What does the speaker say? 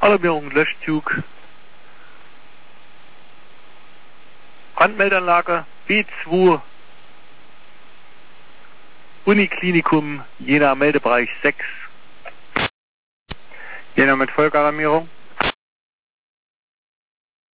Alarmierung, Löschzug. Brandmeldanlage B2 Uniklinikum Jena, Meldebereich 6. Jena mit Volkalarmierung.